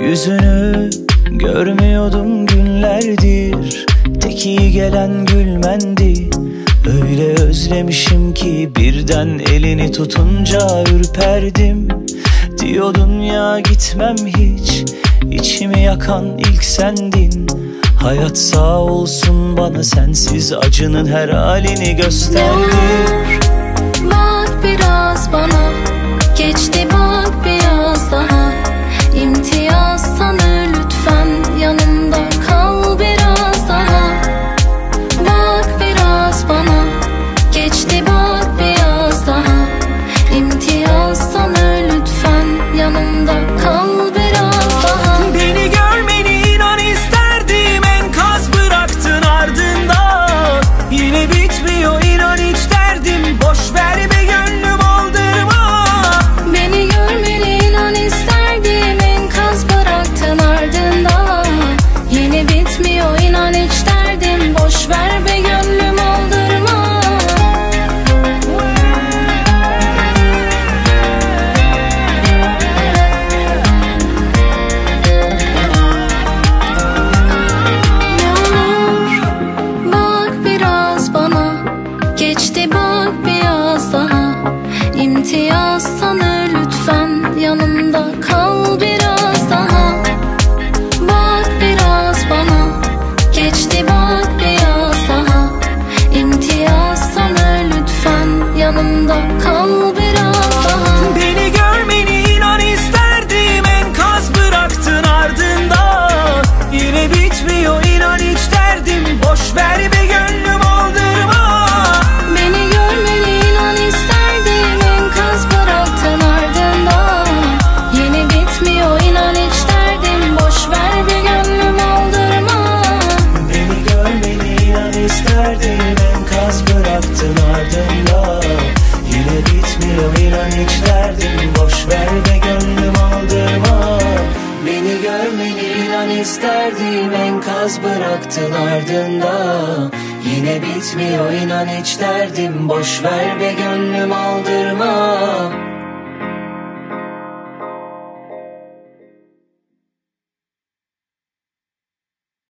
Yüzünü görmüyordum günlerdir, tek iyi gelen gülmendi. Öyle özlemişim ki birden elini tutunca ürperdim. Diyordun ya gitmem hiç, içimi yakan ilk sendin. Hayat sağ olsun bana sensiz acının her halini gösterdi. Bak biraz bana, geçti bak biraz daha. İmtiyaz tanı lütfen, yanımda kal biraz daha. Bak biraz bana, geçti bak biraz daha. İmtiyaz tanı lütfen, yanımda kal biraz daha. Beni görmeni inan isterdim, enkaz bıraktın ardında. Yine bitmiyor inan hiç derdim, boş ver be gönlüm aldırma. Beni görmeni inan isterdim, enkaz bıraktın ardında. Yine bitmiyor inan hiç derdim, boş ver be gönlüm aldırma. Yağmur, bak biraz bana, geçti bak biraz daha. İmtiyaz tanı lütfen, yanımda kal biraz daha. Bak biraz bana, geçti bak biraz daha. İmtiyaz tanı lütfen, yanımda kal biraz daha. Beni görmeni inan isterdim, enkaz bıraktın ardında. Yine bitmiyor inan hiç derdim, boş ver be gönlüm aldırma. Beni görmeni inan isterdim, enkaz bıraktın ardında. Yine bitmiyor inan hiç derdim, boş ver be gönlüm aldırma. Beni görmeni inan isterdim, enkaz bıraktın ardında. Yine bitmiyor inan hiç derdim, boş ver be gönlüm aldırma. Beni görmeni inan isterdim, enkaz bıraktın ardında. Yine bitmiyor inan hiç derdim, boş ver be gönlüm aldırma.